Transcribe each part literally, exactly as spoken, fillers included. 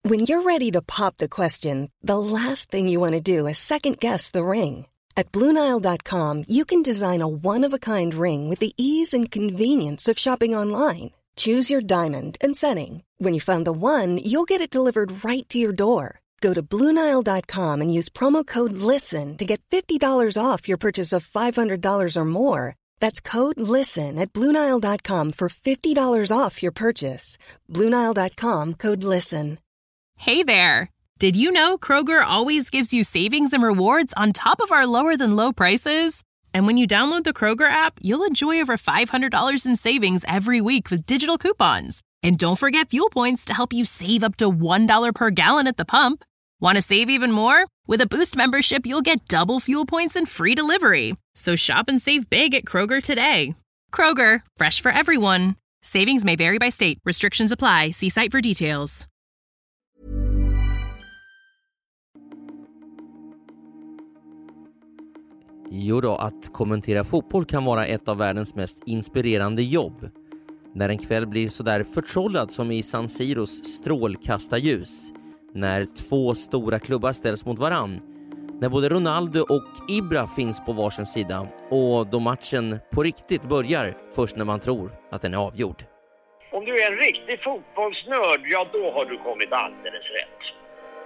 When you're ready to pop the question, the last thing you want to do is second-guess the ring. At Blue Nile dot com, you can design a one-of-a-kind ring with the ease and convenience of shopping online. Choose your diamond and setting. When you find the one, you'll get it delivered right to your door. Go to Blue Nile dot com and use promo code LISTEN to get fifty dollars off your purchase of five hundred dollars or more. That's code LISTEN at Blue Nile dot com for fifty dollars off your purchase. Blue Nile dot com, code LISTEN. Hey there! Did you know Kroger always gives you savings and rewards on top of our lower-than-low prices? And when you download the Kroger app, you'll enjoy over five hundred dollars in savings every week with digital coupons. And don't forget fuel points to help you save up to one dollar per gallon at the pump. Want to save even more? With a Boost membership, you'll get double fuel points and free delivery. So shop and save big at Kroger today. Kroger, fresh for everyone. Savings may vary by state. Restrictions apply. See site for details. Jo då, att kommentera fotboll kan vara ett av världens mest inspirerande jobb. När en kväll blir sådär förtrollad som i San Siros strålkastarljus. När två stora klubbar ställs mot varann. När både Ronaldo och Ibra finns på varsin sida. Och då matchen på riktigt börjar först när man tror att den är avgjord. Om du är en riktig fotbollsnörd, ja då har du kommit alldeles rätt.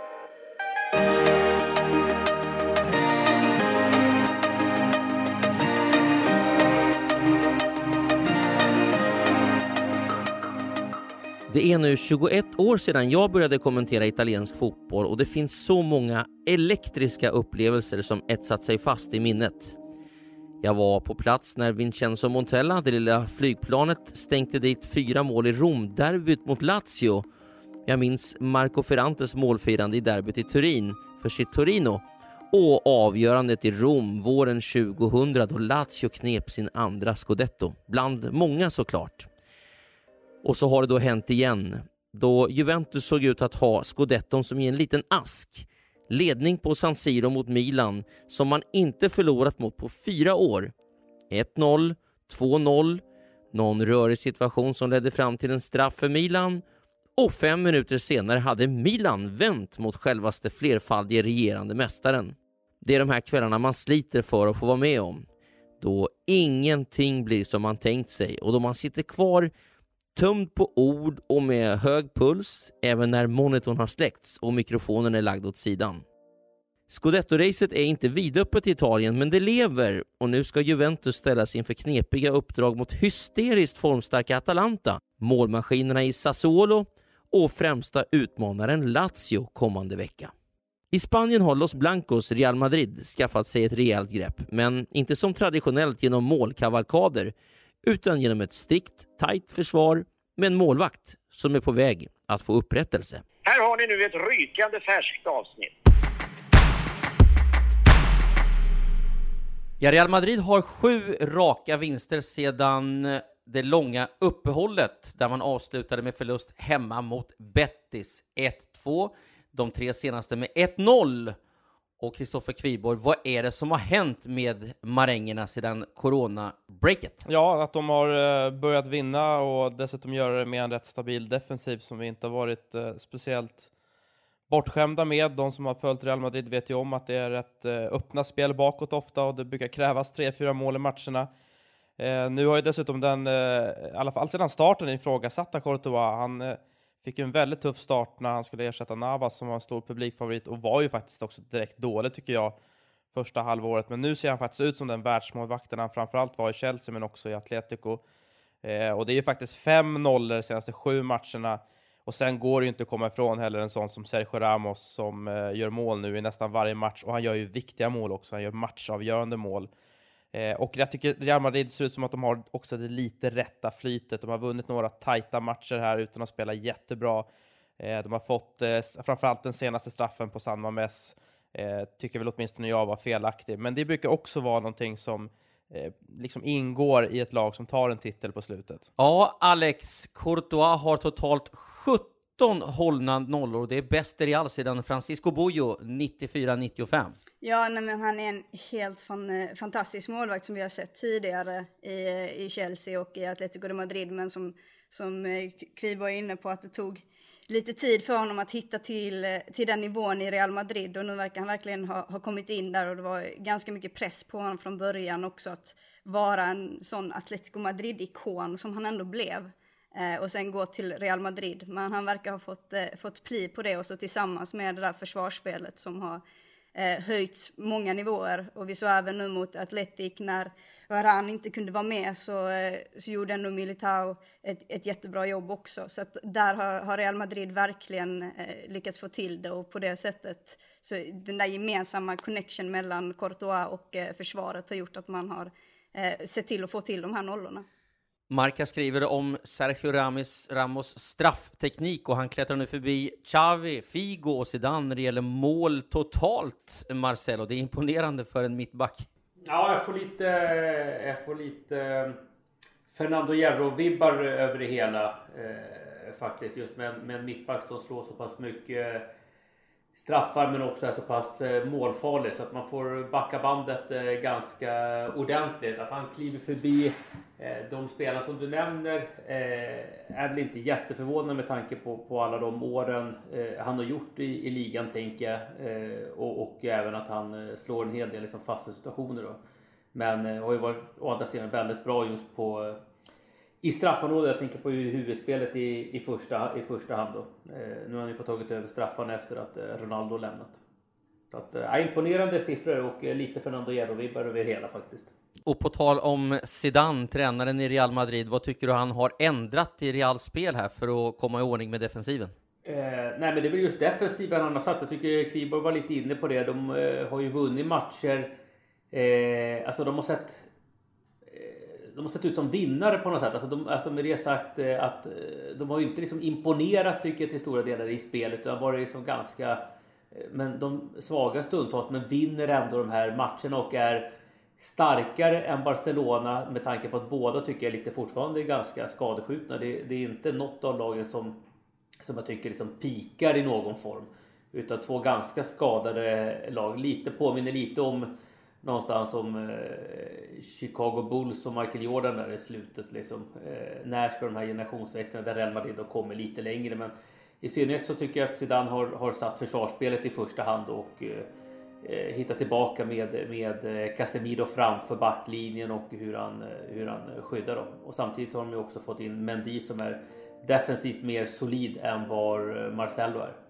Det är nu tjugoett år sedan jag började kommentera italiensk fotboll och det finns så många elektriska upplevelser som etsat sig fast i minnet. Jag var på plats när Vincenzo Montella, det lilla flygplanet, stänkte dit fyra mål i Rom-derbyt mot Lazio. Jag minns Marco Ferrantes målfirande i derbyt i Turin för sitt Torino och avgörandet i Rom våren tjugohundra då Lazio knep sin andra scudetto, bland många såklart. Och så har det då hänt igen, då Juventus såg ut att ha scudetton som i en liten ask. Ledning på San Siro mot Milan som man inte förlorat mot på fyra år. ett noll, två noll, någon rörig situation som ledde fram till en straff för Milan. Och fem minuter senare hade Milan vänt mot självaste flerfaldige regerande mästaren. Det är de här kvällarna man sliter för att få vara med om. Då ingenting blir som man tänkt sig och då man sitter kvar tömd på ord och med hög puls även när monitorn har släckts och mikrofonen är lagd åt sidan. Scudetto-racet är inte vidöppet i Italien men det lever och nu ska Juventus ställas inför knepiga uppdrag mot hysteriskt formstarka Atalanta, målmaskinerna i Sassuolo och främsta utmanaren Lazio kommande vecka. I Spanien har Los Blancos Real Madrid skaffat sig ett rejält grepp men inte som traditionellt genom målkavalkader utan genom ett strikt, tajt försvar med en målvakt som är på väg att få upprättelse. Här har ni nu ett rykande färskt avsnitt. Ja, Real Madrid har sju raka vinster sedan det långa uppehållet där man avslutade med förlust hemma mot Betis ett två. De tre senaste med ett noll. Och Kristoffer Kviborg, vad är det som har hänt med marängerna sedan corona-breaket? Ja, att de har börjat vinna och dessutom göra det med en rätt stabil defensiv som vi inte har varit eh, speciellt bortskämda med. De som har följt Real Madrid vet ju om att det är rätt eh, öppna spel bakåt ofta och det brukar krävas tre fyra mål i matcherna. Eh, nu har ju dessutom den, eh, i alla fall sedan starten ifrågasatta Courtois, han eh, fick en väldigt tuff start när han skulle ersätta Navas som var en stor publikfavorit och var ju faktiskt också direkt dålig tycker jag första halvåret. Men nu ser han faktiskt ut som den världsmålvakten han framförallt var i Chelsea men också i Atletico. Eh, och det är ju faktiskt fem nollor de senaste sju matcherna. Och sen går det ju inte att komma ifrån heller en sån som Sergio Ramos som eh, gör mål nu i nästan varje match. Och han gör ju viktiga mål också, han gör matchavgörande mål. Eh, och jag tycker Real Madrid ser ut som att de har också det lite rätta flytet. De har vunnit några tajta matcher här utan att spela jättebra. Eh, de har fått eh, framförallt den senaste straffen på San Mamés. Eh, tycker väl åtminstone jag var felaktig. Men det brukar också vara någonting som eh, liksom ingår i ett lag som tar en titel på slutet. Ja, Alex, Courtois har totalt sjutton hållna nollor. Det är bäst i Real sedan Francisco Boyo nittiofyra nittiofem. Ja, nej, men han är en helt fan, fantastisk målvakt som vi har sett tidigare i, i Chelsea och i Atletico de Madrid. Men som, som Kviborg är inne på att det tog lite tid för honom att hitta till, till den nivån i Real Madrid, och nu verkar han verkligen ha, ha kommit in där, och det var ganska mycket press på honom från början också att vara en sån Atletico Madrid-ikon som han ändå blev. Eh, och sen gå till Real Madrid. Men han verkar ha fått, eh, fått pli på det, och så tillsammans med det där försvarsspelet som har eh, höjts många nivåer. Och vi såg även nu mot Atletic när Varane inte kunde vara med, så, eh, så gjorde ändå Militao ett, ett jättebra jobb också. Så att där har, har Real Madrid verkligen eh, lyckats få till det, och på det sättet så den där gemensamma connection mellan Courtois och eh, försvaret har gjort att man har eh, sett till att få till de här nollorna. Marca skriver om Sergio Ramos, Ramos straffteknik, och han klättrar nu förbi Xavi, Figo och Zidane när det gäller mål totalt, Marcelo. Det är imponerande för en mittback. Ja, jag får lite, jag får lite Fernando Hierro-vibbar över det hela eh, faktiskt. Just med, med en mittback som slår så pass mycket straffar, men också är så pass eh, målfarlig, så att man får backa bandet eh, ganska ordentligt. Att han kliver förbi eh, de spelare som du nämner eh, är väl inte jätteförvånande med tanke på, på alla de åren eh, han har gjort i, i ligan, tänker jag. Eh, och, och även att han eh, slår en hel del liksom, fasta situationer då. Men eh, har ju varit å andra sidan väldigt bra just på eh, i straffområdet. Jag tänker på huvudspelet i, i, första, i första hand då. Eh, nu har han ju fått tagit över straffarna efter att eh, Ronaldo lämnat. Så att, eh, imponerande siffror och eh, lite Fernando Hierro-vibbar över hela faktiskt. Och på tal om Zidane, tränaren i Real Madrid, vad tycker du han har ändrat i Reals spel här för att komma i ordning med defensiven? Eh, nej men det är väl just defensiven han har satt. Jag tycker Kviborg var lite inne på det. De eh, har ju vunnit matcher. Eh, alltså de har sett... De har sett ut som vinnare på något sätt. Alltså, de, alltså med det sagt att de har ju inte liksom imponerat, tycker jag, till stora delar i spelet. Det har varit liksom ganska, men de svaga stundtals, men vinner ändå de här matcherna och är starkare än Barcelona, med tanke på att båda tycker jag lite fortfarande är ganska skadeskjutna. Det, det är inte något av lagen som, som jag tycker liksom pikar i någon form, utan två ganska skadade lag. Lite påminner lite om någonstans som eh, Chicago Bulls och Michael Jordan där i slutet liksom. Eh, när ska de här generationsväxlarna där Real Madrid har kommit lite längre, men i synnerhet så tycker jag att Zidane har, har satt försvarsspelet i första hand och eh, hittat tillbaka med, med Casemiro framför backlinjen och hur han, hur han skyddar dem. Och samtidigt har de ju också fått in Mendy som är defensivt mer solid än vad Marcelo är.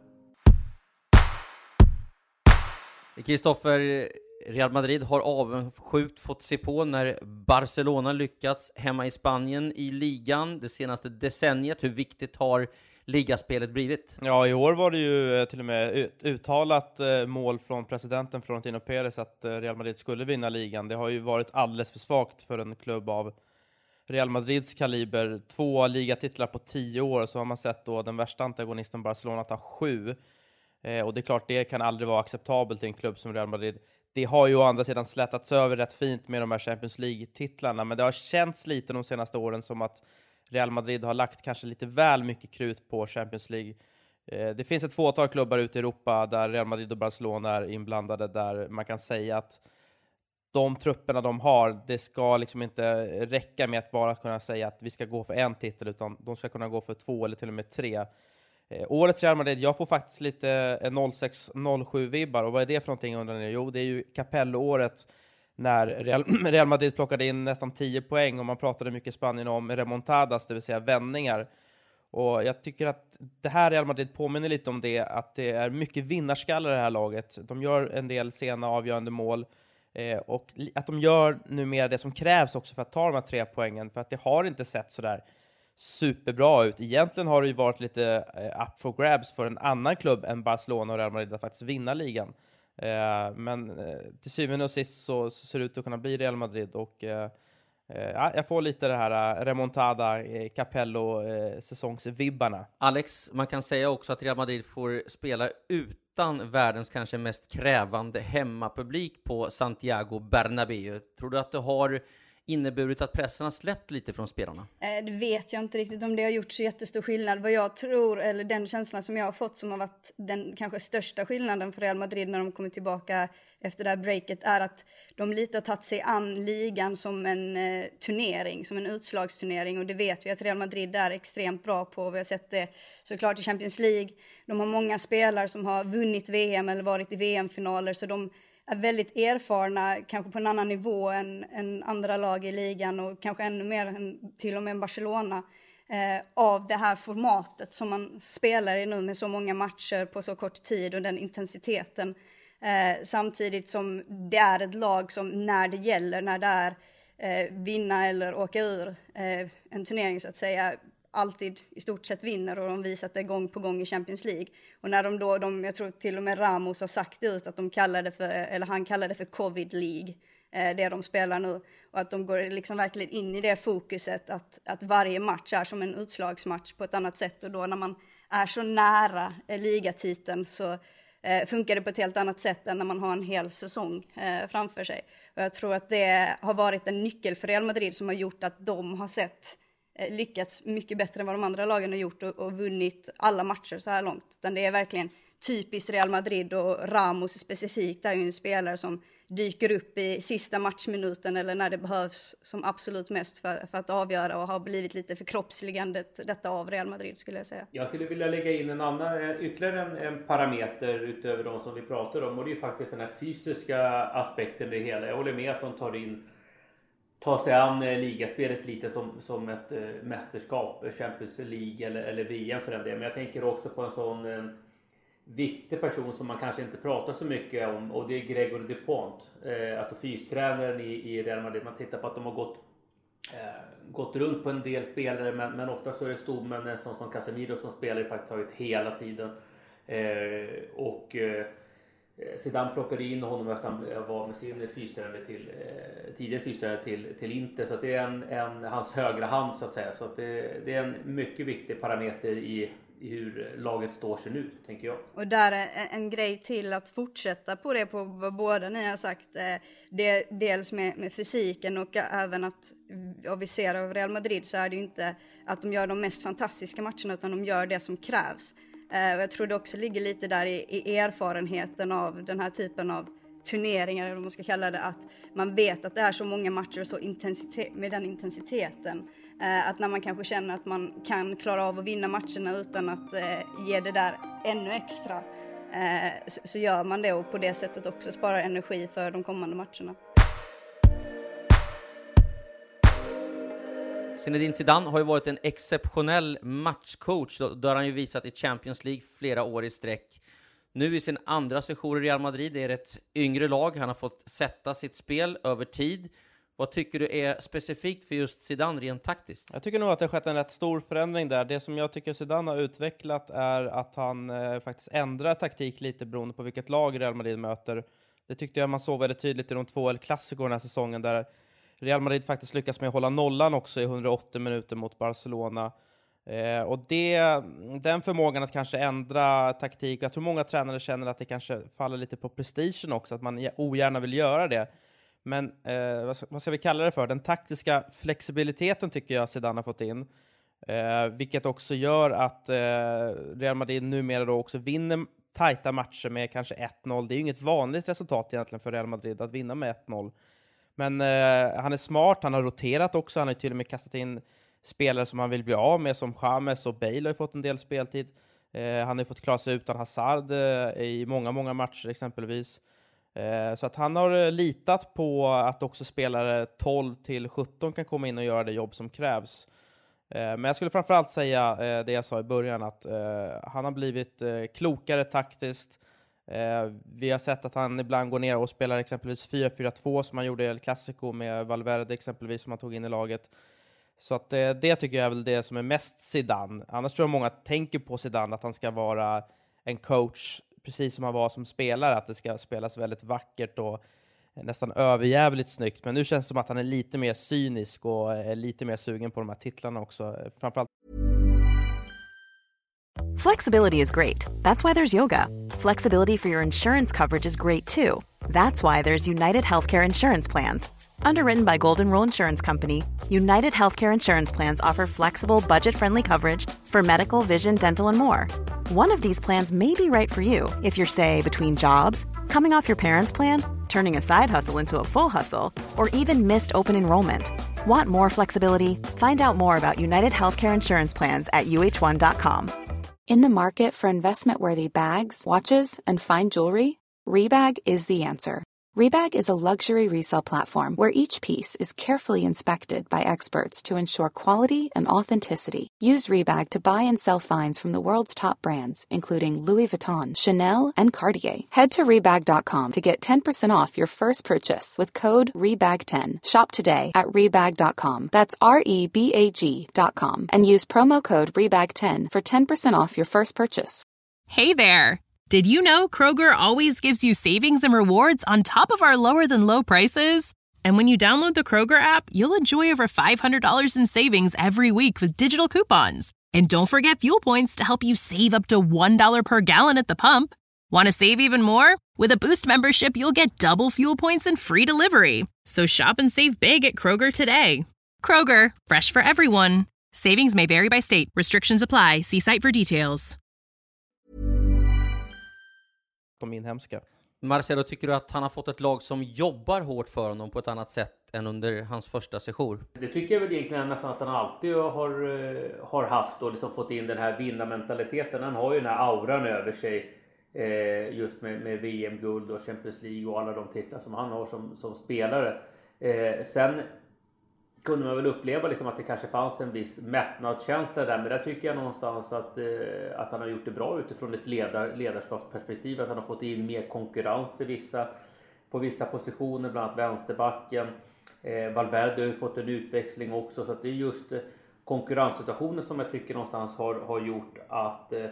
Kristoffer, Real Madrid har avundsjukt fått se på när Barcelona lyckats hemma i Spanien i ligan det senaste decenniet. Hur viktigt har ligaspelet blivit? Ja, i år var det ju till och med uttalat mål från presidenten Florentino Pérez att Real Madrid skulle vinna ligan. Det har ju varit alldeles för svagt för en klubb av Real Madrids kaliber. Två ligatitlar på tio år, så har man sett då den värsta antagonisten Barcelona ta sju. Och det är klart, det kan aldrig vara acceptabelt i en klubb som Real Madrid. Det har ju å andra sidan slätats över rätt fint med de här Champions League-titlarna, men det har känts lite de senaste åren som att Real Madrid har lagt kanske lite väl mycket krut på Champions League. Det finns ett fåtal klubbar ute i Europa där Real Madrid och Barcelona är inblandade, där man kan säga att de trupperna de har, det ska liksom inte räcka med att bara kunna säga att vi ska gå för en titel, utan de ska kunna gå för två eller till och med tre. Eh, årets Real Madrid, jag får faktiskt lite noll sex noll sju vibbar, och vad är det för någonting undrar ni? Jo, det är ju Capello-året när Real, Real Madrid plockade in nästan tio poäng och man pratade mycket i Spanien om remontadas, det vill säga vändningar. Och jag tycker att det här Real Madrid påminner lite om det, att det är mycket vinnarskallar i det här laget. De gör en del sena avgörande mål eh, och att de gör nu mer det som krävs också för att ta de här tre poängen, för att det har inte sett så där superbra ut. Egentligen har det ju varit lite uh, up for grabs för en annan klubb än Barcelona och Real Madrid att faktiskt vinna ligan. Uh, men uh, till syvende och sist så, så ser det ut att kunna bli Real Madrid, och uh, uh, ja, jag får lite det här uh, remontada uh, Capello uh, säsongsvibbarna. Alex, man kan säga också att Real Madrid får spela utan världens kanske mest krävande hemmapublik på Santiago Bernabéu. Tror du att det har inneburit att pressen har släppt lite från spelarna? Eh, det vet jag inte riktigt om det har gjort så jättestor skillnad. Vad jag tror, eller den känslan som jag har fått som har varit den kanske största skillnaden för Real Madrid när de kommer tillbaka efter det här breaket, är att de lite har tagit sig an ligan som en eh, turnering, som en utslagsturnering, och det vet vi att Real Madrid är extremt bra på. Vi har sett det såklart i Champions League. De har många spelare som har vunnit V M eller varit i V M-finaler, så de är väldigt erfarna, kanske på en annan nivå än, än andra lag i ligan, och kanske ännu mer än till och med Barcelona, eh, av det här formatet som man spelar i nu med så många matcher på så kort tid och den intensiteten. Eh, samtidigt som det är ett lag som när det gäller, när det är eh, vinna eller åka ur eh, en turnering så att säga, alltid i stort sett vinner, och de visat det gång på gång i Champions League. Och när de då, de, jag tror till och med Ramos har sagt ut att de kallade för, eller han kallade för Covid League, eh, det de spelar nu. Och att de går liksom verkligen in i det fokuset att, att varje match är som en utslagsmatch på ett annat sätt. Och då när man är så nära eh, ligatiteln så eh, funkar det på ett helt annat sätt än när man har en hel säsong eh, framför sig. Och jag tror att det har varit en nyckel för Real Madrid som har gjort att de har sett lyckats mycket bättre än vad de andra lagen har gjort och, och vunnit alla matcher så här långt. Utan det är verkligen typiskt Real Madrid, och Ramos specifikt är ju en spelare som dyker upp i sista matchminuten eller när det behövs som absolut mest för, för att avgöra, och har blivit lite förkroppsligandet detta av Real Madrid, skulle jag säga. Jag skulle vilja lägga in en annan, ytterligare en, en parameter utöver de som vi pratar om, och det är faktiskt den här fysiska aspekten i det hela. Jag håller med att de tar in ta sig an eh, ligaspelet lite som, som ett eh, mästerskap, Champions League eller, eller V M för den delen. Men jag tänker också på en sån eh, viktig person som man kanske inte pratar så mycket om, och det är Gregor Dupont, eh, alltså fystränaren i, i Real Madrid. Man tittar på att de har gått, eh, gått runt på en del spelare, men, men ofta så är det stommen, en sån som Casemiro som spelar i praktiskt taget hela tiden. Eh, och eh, Zidane plockade in honom efter han var med sin fystränare till eh, tidigare fystränare till, till Inter, så att det är en, en, hans högra hand så att säga, så att det, det är en mycket viktig parameter i, i hur laget står sig nu, tänker jag. Och där är en grej till att fortsätta på det, på vad båda ni har sagt, det, dels med, med fysiken och även att, och vi ser av Real Madrid så är det ju inte att de gör de mest fantastiska matcherna, utan de gör det som krävs. Och jag tror det också ligger lite där i, i erfarenheten av den här typen av turneringar, eller vad man ska kalla det, att man vet att det är så många matcher så intensitet, med den intensiteten, eh, att när man kanske känner att man kan klara av att vinna matcherna utan att eh, ge det där ännu extra, eh, så, så gör man det, och på det sättet också sparar energi för de kommande matcherna. Zinedine Zidane har ju varit en exceptionell matchcoach, då, då har han ju visat i Champions League flera år i sträck. Nu i sin andra session i Real Madrid, det är ett yngre lag, han har fått sätta sitt spel över tid. Vad tycker du är specifikt för just Zidane rent taktiskt? Jag tycker nog att det har skett en rätt stor förändring där. Det som jag tycker Zidane har utvecklat är att han eh, faktiskt ändrar taktik lite beroende på vilket lag Real Madrid möter. Det tyckte jag man såg väldigt tydligt i de två El Clasico den här säsongen, där Real Madrid faktiskt lyckas med att hålla nollan också i hundraåttio minuter mot Barcelona. Eh, och det, den förmågan att kanske ändra taktik, jag tror många tränare känner att det kanske faller lite på prestigen också, att man ogärna vill göra det. Men eh, vad, ska, vad ska vi kalla det för? Den taktiska flexibiliteten tycker jag Zidane har fått in. Eh, vilket också gör att eh, Real Madrid numera då också vinner tajta matcher med kanske ett noll. Det är ju inget vanligt resultat egentligen för Real Madrid att vinna med ett noll. Men eh, han är smart, han har roterat också. Han har till och med kastat in spelare som han vill bli av med, som James och Bale har fått en del speltid. Eh, han har fått klara sig utan Hazard eh, i många, många matcher exempelvis. Eh, så att han har litat på att också spelare tolv till sjutton kan komma in och göra det jobb som krävs. Eh, men jag skulle framförallt säga eh, det jag sa i början, att eh, han har blivit eh, klokare taktiskt. Eh, vi har sett att han ibland går ner och spelar exempelvis fyra fyra två som han gjorde i El Clasico med Valverde exempelvis, som han tog in i laget. Så att eh, det tycker jag är väl det som är mest Zidane. Annars tror jag många tänker på Zidane att han ska vara en coach precis som han var som spelare, att det ska spelas väldigt vackert och nästan överjävligt snyggt. Men nu känns det som att han är lite mer cynisk och är lite mer sugen på de här titlarna också. Framförallt. Flexibility is great. That's why there's yoga. Flexibility for your insurance coverage is great too. That's why there's United Healthcare Insurance Plans. Underwritten by Golden Rule Insurance Company, United Healthcare Insurance Plans offer flexible, budget-friendly coverage for medical, vision, dental, and more. One of these plans may be right for you if you're, say, between jobs, coming off your parents' plan, turning a side hustle into a full hustle, or even missed open enrollment. Want more flexibility? Find out more about United Healthcare Insurance Plans at U H one dot com. In the market for investment-worthy bags, watches, and fine jewelry, Rebag is the answer. Rebag is a luxury resale platform where each piece is carefully inspected by experts to ensure quality and authenticity. Use Rebag to buy and sell finds from the world's top brands, including Louis Vuitton, Chanel, and Cartier. Head to Rebag dot com to get ten percent off your first purchase with code rebag ten. Shop today at Rebag dot com. That's R E B A G dot com. And use promo code rebag ten for ten percent off your first purchase. Hey there! Did you know Kroger always gives you savings and rewards on top of our lower-than-low prices? And when you download the Kroger app, you'll enjoy over five hundred dollars in savings every week with digital coupons. And don't forget fuel points to help you save up to one dollar per gallon at the pump. Want to save even more? With a Boost membership, you'll get double fuel points and free delivery. So shop and save big at Kroger today. Kroger, fresh for everyone. Savings may vary by state. Restrictions apply. See site for details. De inhemska. Marcelo, tycker du att han har fått ett lag som jobbar hårt för honom på ett annat sätt än under hans första sejour? Det tycker jag väl egentligen nästan att han alltid har, har haft och liksom fått in den här vinnarmentaliteten. Han har ju den här auran över sig eh, just med, med V M-guld och Champions League och alla de titlar som han har som, som spelare. Eh, sen kunde man väl uppleva liksom att det kanske fanns en viss mättnadskänsla där, men där tycker jag någonstans att, eh, att han har gjort det bra utifrån ett ledar, ledarskapsperspektiv, att han har fått in mer konkurrens i vissa, på vissa positioner, bland annat vänsterbacken. Eh, Valverde har ju fått en utväxling också, så att det är just eh, konkurrenssituationen som jag tycker någonstans har, har gjort att eh,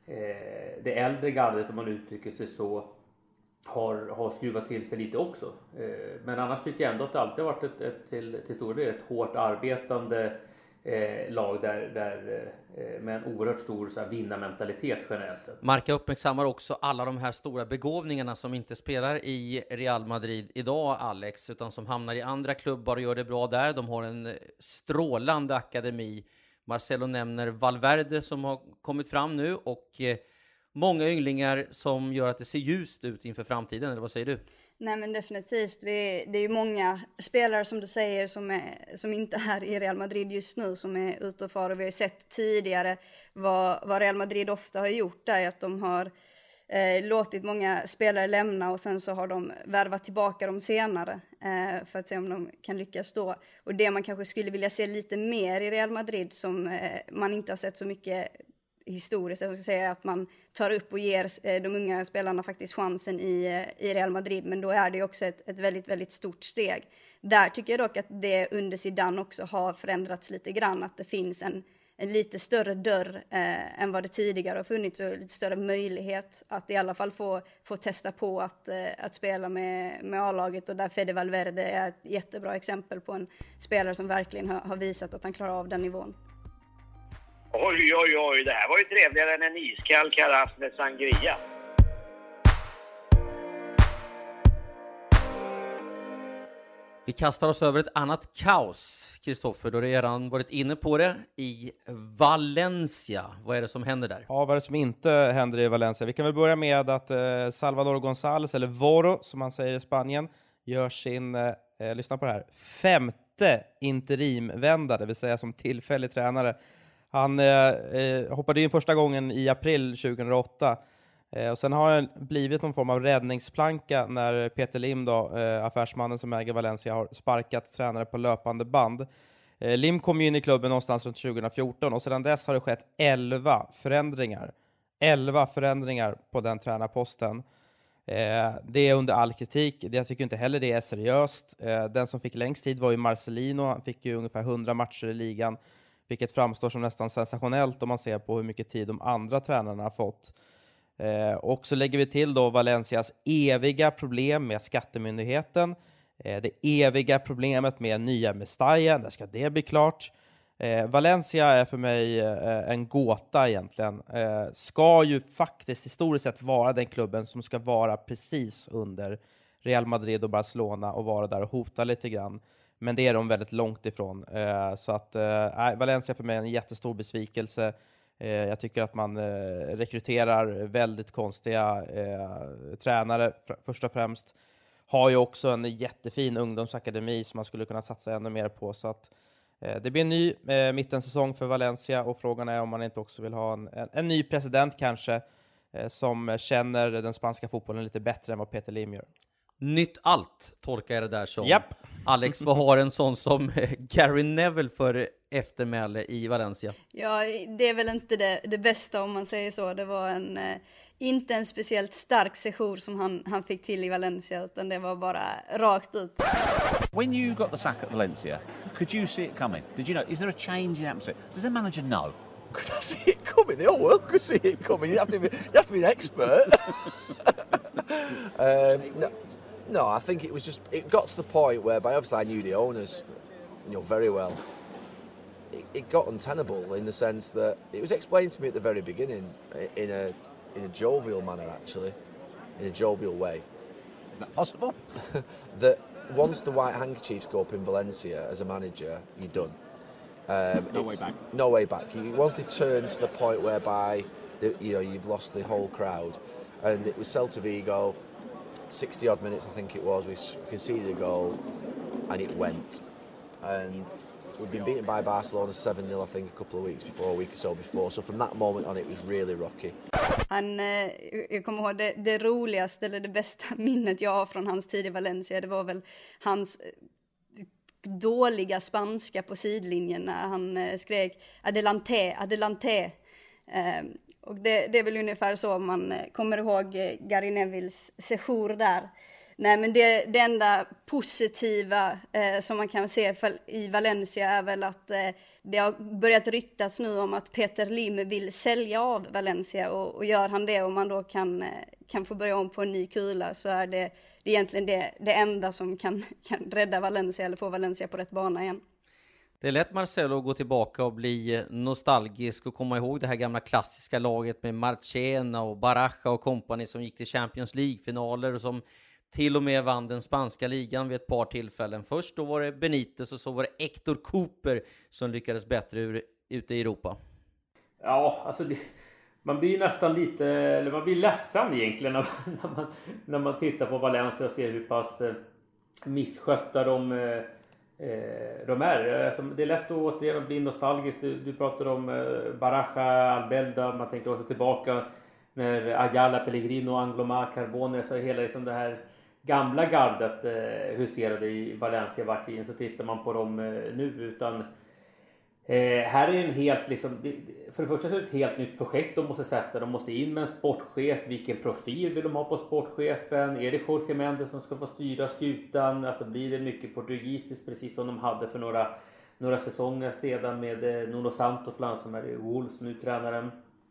det äldre gardet, om man uttrycker sig så, Har, har skruvat till sig lite också. Eh, men annars tycker jag ändå att det alltid har varit ett, ett, till, till stor del ett hårt arbetande eh, lag där, där, eh, med en oerhört stor så här, vinnarmentalitet generellt sett. Marca uppmärksammar också alla de här stora begåvningarna som inte spelar i Real Madrid idag, Alex, utan som hamnar i andra klubbar och gör det bra där. De har en strålande akademi. Marcelo nämner Valverde som har kommit fram nu och eh, många ynglingar som gör att det ser ljust ut inför framtiden, eller vad säger du? Nej, men definitivt. Vi, det är ju många spelare som du säger som, är, som inte är i Real Madrid just nu som är ute och far. Och vi har sett tidigare vad, vad Real Madrid ofta har gjort där, att de har eh, låtit många spelare lämna och sen så har de värvat tillbaka dem senare eh, för att se om de kan lyckas då. Och det man kanske skulle vilja se lite mer i Real Madrid som eh, man inte har sett så mycket historiskt, jag ska säga, att man tar upp och ger de unga spelarna faktiskt chansen i, i Real Madrid, men då är det också ett, ett väldigt, väldigt stort steg. Där tycker jag dock att det under Zidane också har förändrats lite grann, att det finns en, en lite större dörr eh, än vad det tidigare har funnits och lite större möjlighet att i alla fall få, få testa på att, eh, att spela med, med A-laget, och där Fede Valverde är ett jättebra exempel på en spelare som verkligen har, har visat att han klarar av den nivån. Oj, oj, oj, det här var ju trevligare än en iskall karaff med sangria. Vi kastar oss över ett annat kaos, Kristoffer, då du redan varit inne på det, i Valencia. Vad är det som händer där? Ja, vad är det som inte händer i Valencia? Vi kan väl börja med att eh, Salvador González, eller Voro som man säger i Spanien, gör sin, eh, lyssna på det här, femte interimvända, det vill säga som tillfällig tränare. Han eh, hoppade in första gången i april tjugohundraåtta. Eh, och sen har han blivit någon form av räddningsplanka när Peter Lim, då, eh, affärsmannen som äger Valencia, har sparkat tränare på löpande band. Eh, Lim kom ju in i klubben någonstans runt tjugohundrafjorton och sedan dess har det skett elva förändringar. elva förändringar på den tränarposten. Eh, det är under all kritik. Jag tycker inte heller det är seriöst. Eh, den som fick längst tid var ju Marcelino. Han fick ju ungefär hundra matcher i ligan. Vilket framstår som nästan sensationellt om man ser på hur mycket tid de andra tränarna har fått. Eh, och så lägger vi till då Valencias eviga problem med skattemyndigheten. Eh, det eviga problemet med nya Mestalla, där ska det bli klart. Eh, Valencia är för mig eh, en gåta egentligen. Eh, ska ju faktiskt historiskt sett vara den klubben som ska vara precis under Real Madrid och Barcelona och vara där och hota lite grann. Men det är de väldigt långt ifrån. Eh, så att eh, Valencia för mig är en jättestor besvikelse. Eh, jag tycker att man eh, rekryterar väldigt konstiga eh, tränare fr- först och främst. Har ju också en jättefin ungdomsakademi som man skulle kunna satsa ännu mer på. Så att eh, det blir en ny eh, mittensäsong för Valencia, och frågan är om man inte också vill ha en, en, en ny president kanske eh, som känner den spanska fotbollen lite bättre än vad Peter Lim gör. Nytt allt tolkar jag det där som. Japp. Alex, vad har en sån som Gary Neville för eftermäle i Valencia? Ja, det är väl inte det, det bästa om man säger så. Det var en, eh, inte en speciellt stark sejour som han, han fick till i Valencia, utan det var bara rakt ut. When you got the sack at Valencia, could you see it coming? Did you know, is there a change in atmosphere? Does the manager know? Could I see it coming? They all well could see it coming. You have to be, you have to be an expert. um, no, no, I think it was just, it got to the point whereby obviously I knew the owners, you know, very well. It, it got untenable in the sense that it was explained to me at the very beginning in a in a jovial manner, actually, in a jovial way. Is that possible? That once the white handkerchiefs go up in Valencia as a manager, you're done. Um, no way back. No way back. You, once they turn to the point whereby the, you know you've lost the whole crowd, and it was Celta Vigo, sixty odd minutes I think it was. We conceded a goal, and it went. And we'd been beaten by Barcelona seven nil I think a couple of weeks before, a week or so before. So from that moment on it was really rocky. Han, eh, jag kommer ihåg det, det roligaste eller det bästa minnet jag har från hans tid i Valencia. Det var väl hans dåliga spanska på sidlinjen när han eh, skrek adelante, adelante. Eh, och det, det är väl ungefär så man eh, kommer ihåg eh, Gary Nevilles sejour där. Nej, men det, det enda positiva eh, som man kan se i Valencia är väl att eh, det har börjat ryktas nu om att Peter Lim vill sälja av Valencia, och, och gör han det och man då kan, eh, kan få börja om på en ny kula, så är det, det är egentligen det, det enda som kan, kan rädda Valencia eller få Valencia på rätt bana igen. Det är lätt, Marcelo, att gå tillbaka och bli nostalgisk och komma ihåg det här gamla klassiska laget med Marchena och Baraja och company som gick till Champions League-finaler och som till och med vann den spanska ligan vid ett par tillfällen. Först då var det Benitez och så var det Héctor Cooper som lyckades bättre ur, ute i Europa. Ja, alltså det, man blir nästan lite, eller man blir ledsen egentligen när, när, man, när man tittar på Valencia och ser hur pass eh, misskötta de, eh, de är. Alltså, det är lätt att återigen bli nostalgisk. Du, du pratar om eh, Baraja, Albelda, man tänker också tillbaka när Ayala, Pellegrino, Angloma, Carbone, så hela liksom det här gamla gardet eh, huserade i Valencia verkligen, så tittar man på dem eh, nu, utan eh, här är en helt liksom, för det första så är det ett helt nytt projekt de måste sätta, de måste in med en sportchef, vilken profil vill de ha på sportchefen, är det Jorge Mendes som ska få styra skutan, alltså blir det mycket portugisiskt precis som de hade för några, några säsonger sedan med eh, Nuno Santos bland annat, som är Wolves nu tränaren.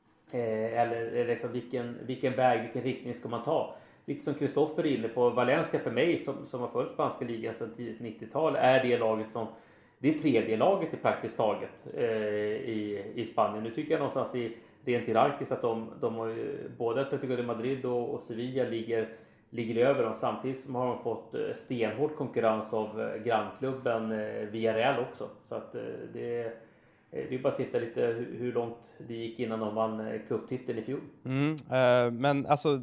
Eh, eller liksom vilken, vilken väg, vilken riktning ska man ta? Lite som Kristoffer är inne på, Valencia för mig som, som har följt spanska ligan sedan tidigt nittiotal är det laget som, det är tredje laget i praktiskt taget eh, i, i Spanien. Nu tycker jag någonstans i rent hierarkiskt att de, de har ju, både Atletico de Madrid och, och Sevilla ligger, ligger över dem, samtidigt som har de fått stenhård konkurrens av grannklubben eh, Villarreal också. Så att eh, det Det är bara att titta lite hur långt det gick innan de vann cuptiteln i fjol. Mm, uh, men alltså,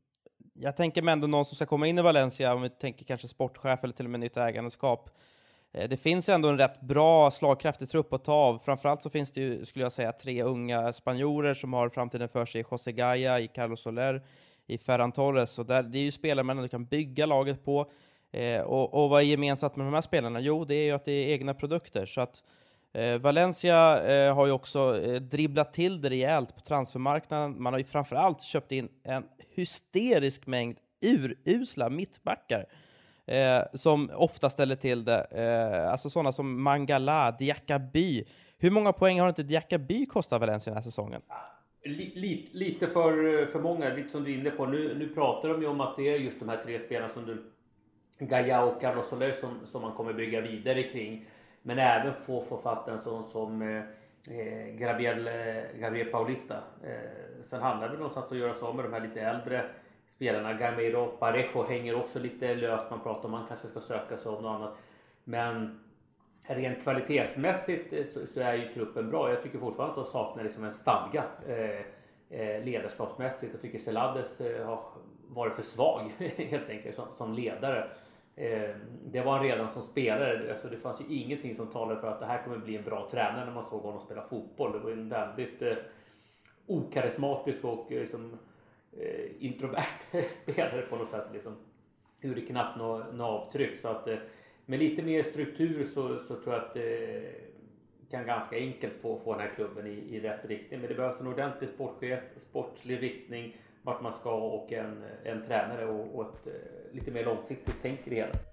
jag tänker mig ändå någon som ska komma in i Valencia, om vi tänker kanske sportchef eller till och med nytt ägandeskap. Uh, det finns ändå en rätt bra slagkraftig trupp att ta av. Framförallt så finns det ju, skulle jag säga, tre unga spanjorer som har framtiden för sig. José Gaya, i Carlos Soler, i Ferran Torres. Och där, det är ju spelare du kan bygga laget på. Uh, och, och vad är gemensamt med de här spelarna? Jo, det är ju att det är egna produkter. Så att Eh, Valencia eh, har ju också eh, dribblat till det rejält på transfermarknaden. Man har ju framförallt köpt in en hysterisk mängd urusla mittbackar eh, som ofta ställer till det. Eh, alltså sådana som Mangala, Diakaby. Hur många poäng har inte Diakaby kostat Valencia den här säsongen? Lite, lite för, för många, lite som du är inne på. Nu, nu pratar de ju om att det är just de här tre spelarna som du, Gaya och Carlos Soler, som, som man kommer bygga vidare kring. Men även få få fatt en sån som eh, Gabriel, eh, Gabriel Paulista. Eh, sen handlar det någonstans att göra så med de här lite äldre spelarna. Gameiro och Parejo hänger också lite löst. Man pratar om man kanske ska söka sig om något annat. Men rent kvalitetsmässigt så, så är ju truppen bra. Jag tycker fortfarande att de saknar liksom en stadga eh, eh, ledarskapsmässigt. Jag tycker Celades eh, har varit för svag helt enkelt som, som ledare. Eh, det var han redan som spelare. Alltså, det fanns ju ingenting som talade för att det här kommer bli en bra tränare när man såg honom spela fotboll. Det var en väldigt eh, okarismatisk och eh, liksom, eh, introvert spelare på något sätt. Liksom. Gjorde knappt något nå avtryck. Så att, eh, med lite mer struktur så, så tror jag att det kan ganska enkelt få, få den här klubben i, i rätt riktning. Men det behövs en ordentlig sportchef, sportslig riktning vart man ska och en, en tränare och, och ett eh, lite mer långsiktigt tänk i det hela.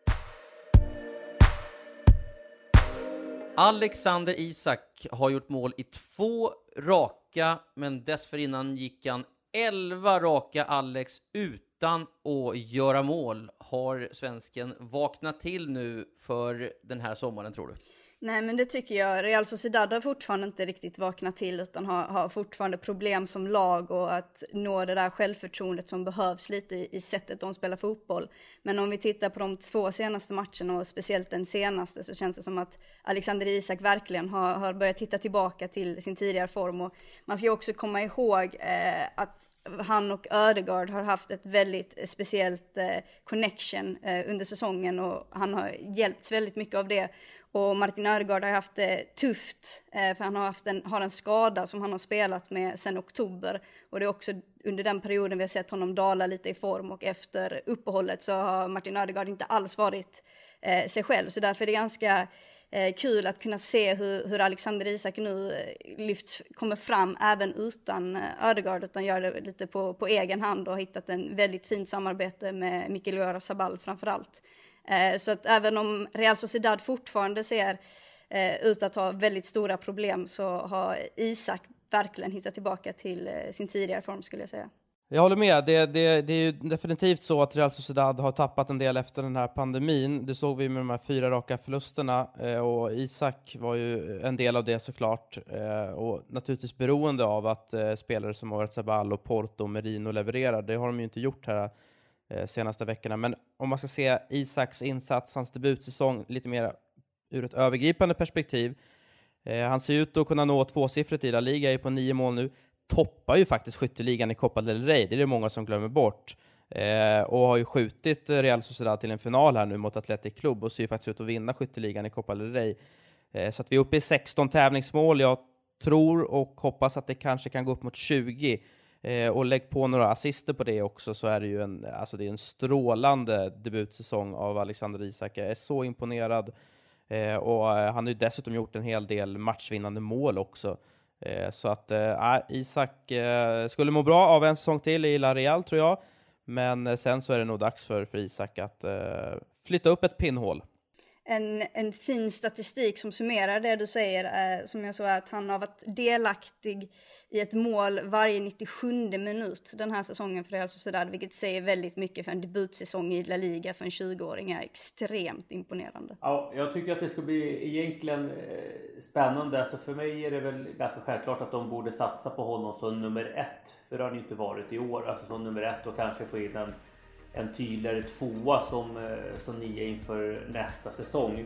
Alexander Isak har gjort mål i två raka, men dessförinnan gick han elva raka Alex utan att göra mål. Har svensken vaknat till nu för den här sommaren, tror du? Nej, men det tycker jag. Real Sociedad har fortfarande inte riktigt vaknat till utan har, har fortfarande problem som lag och att nå det där självförtroendet som behövs lite i, i sättet de spelar fotboll. Men om vi tittar på de två senaste matcherna och speciellt den senaste så känns det som att Alexander Isak verkligen har, har börjat titta tillbaka till sin tidigare form. Och man ska också komma ihåg eh, att han och Ödegaard har haft ett väldigt speciellt eh, connection eh, under säsongen och han har hjälpts väldigt mycket av det. Och Martin Ödegaard har haft det tufft eh, för han har haft en, har en skada som han har spelat med sedan oktober. Och det är också under den perioden vi har sett honom dala lite i form och efter uppehållet så har Martin Ödegaard inte alls varit eh, sig själv. Så därför är det ganska eh, kul att kunna se hur, hur Alexander Isak nu lyfts, kommer fram även utan Ödegaard utan gör det lite på, på egen hand och har hittat en väldigt fint samarbete med Mikel Oyarzabal framförallt. Så att även om Real Sociedad fortfarande ser eh, ut att ha väldigt stora problem så har Isak verkligen hittat tillbaka till eh, sin tidigare form skulle jag säga. Jag håller med. Det, det, det är ju definitivt så att Real Sociedad har tappat en del efter den här pandemin. Det såg vi med de här fyra raka förlusterna eh, och Isak var ju en del av det såklart. Eh, och naturligtvis beroende av att eh, spelare som Oyarzabal och Porto och Merino levererar. Det har de ju inte gjort här senaste veckorna. Men om man ska se Isaks insats, hans debutsäsong lite mer ur ett övergripande perspektiv. Eh, han ser ut att kunna nå tvåsiffrigt i La Liga, är på nio mål nu. Toppar ju faktiskt skytteligan i Copa del Rey. Det är det många som glömmer bort. Eh, och har ju skjutit Real Sociedad till en final här nu mot Athletic Club och ser ju faktiskt ut att vinna skytteligan i Copa del Rey. Eh, så att vi är uppe i sexton tävlingsmål. Jag tror och hoppas att det kanske kan gå upp mot tjugo. Eh, och lägg på några assister på det också så är det ju en, alltså det är en strålande debutsäsong av Alexander Isak. Jag är så imponerad eh, och eh, han har ju dessutom gjort en hel del matchvinnande mål också. Eh, så att eh, Isak eh, skulle må bra av en säsong till i La Real tror jag. Men eh, sen så är det nog dags för, för Isak att eh, flytta upp ett pinnhål. En, en fin statistik som summerar det du säger eh, som jag såg att han har varit delaktig i ett mål varje nittiosjunde minut den här säsongen för Real Sociedad, vilket säger väldigt mycket för en debutsäsong i La Liga för en tjugoåring är extremt imponerande. Ja, jag tycker att det ska bli egentligen eh, spännande. Alltså för mig är det väl ganska självklart att de borde satsa på honom som nummer ett, för det har det inte varit i år, alltså som nummer ett och kanske få in en en tydligare tvåa som, som nia inför nästa säsong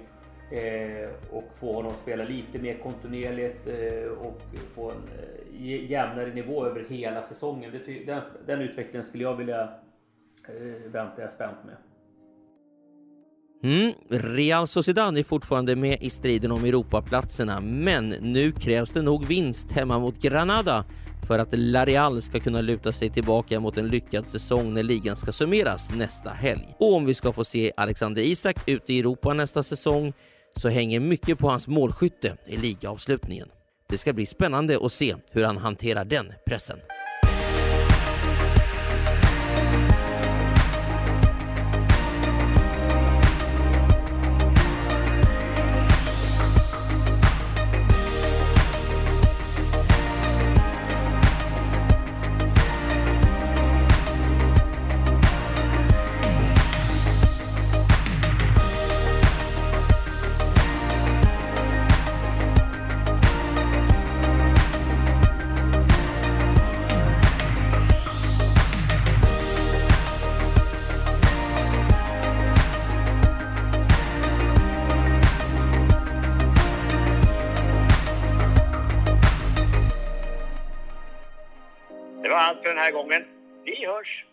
eh, och få honom spela lite mer kontinuerligt eh, och få en eh, jämnare nivå över hela säsongen. Det, den, den utvecklingen skulle jag vilja eh, vänta jag spänt med. Mm, Real Sociedad är fortfarande med i striden om Europaplatserna, men nu krävs det nog vinst hemma mot Granada för att La Real ska kunna luta sig tillbaka mot en lyckad säsong när ligan ska summeras nästa helg. Och om vi ska få se Alexander Isak ute i Europa nästa säsong så hänger mycket på hans målskytte i ligaavslutningen. Det ska bli spännande att se hur han hanterar den pressen. allt för den här gången. Vi hörs!